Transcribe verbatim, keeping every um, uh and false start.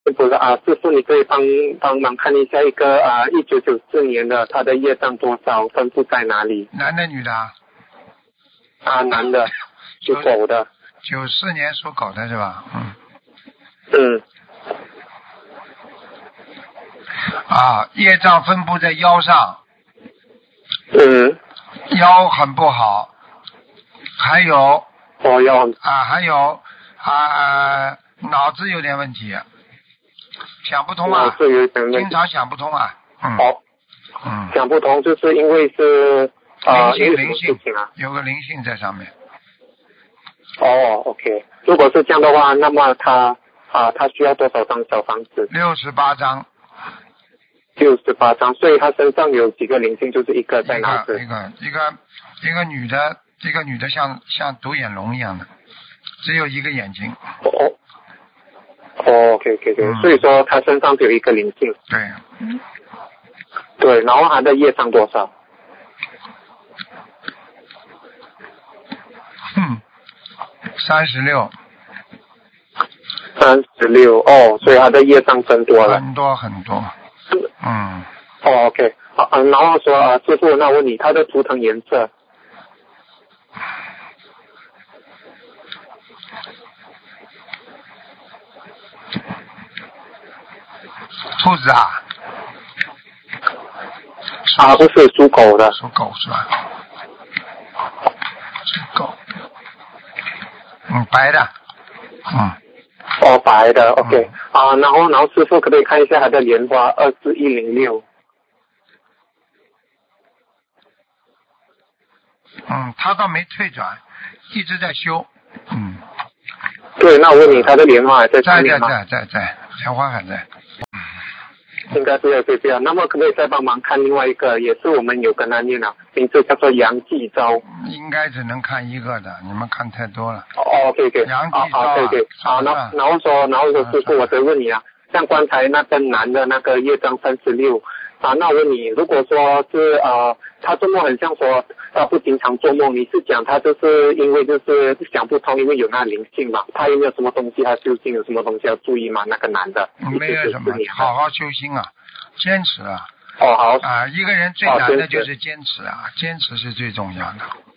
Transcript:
不是啊，师傅，你可以帮帮忙看一下一个啊，一九九四年的他的业障多少，分布在哪里？ 男的女的啊？ 啊，男的，属狗的。 九四年属狗的是吧？嗯。 嗯。 啊，业障分布在腰上。 嗯。 腰很不好，还有。 哦腰。 啊，还有啊，脑子有点问题。想不通啊，经常想不通啊。嗯。 哦。 嗯。 想不通，就是因为是啊， 灵性灵性啊， 有个灵性在上面。 哦 ，OK， 如果是这样的话，那么他啊，他需要多少张小房子？ 六十八张。 六十八张，所以他身上有几个灵性，就是一个在哪子？ 一个一个一个女的，一个女的像像独眼龙一样的，只有一个眼睛。 哦。哦 ，OK OK OK，、嗯、所以说他身上只有一个灵性。 对。 对，然后他的业障多少？ 嗯，三十六。 三十六哦，所以他的业障增多了。 很多很多。嗯。 哦 ，OK， 好、啊，然后说啊，师傅，那我问你，他的图腾颜色？ 兔子啊？ 啊，不是属狗的。 属狗是吧？属狗。嗯，白的。嗯。 哦，白的 ，OK，、嗯、啊，然后然后师傅可不可以看一下他的莲花二四一零六？ 嗯，他倒没退转，一直在修。嗯。 对，那我问你，他的莲花还在在在在在在，莲花还在。 应该是要对这样，那么可不可以再帮忙看另外一个，也是我们有跟他念了，名字叫做杨继昭。 应该只能看一个的，你们看太多了。 哦，对对。 杨继昭、啊。 啊，对对。好，然后然后说，然后说师傅，我再问你啊，像刚才那个男的那个业障三十六啊，那我问你，如果说是呃，他做梦很像说他不经常做梦，你是讲他就是因为就是想不通，因为有那灵性嘛，他有没有什么东西他修行有什么东西要注意吗？那个男的。 没有什么，好好修心啊，坚持啊。 哦好。 啊，一个人最难的就是坚持啊，坚持是最重要的。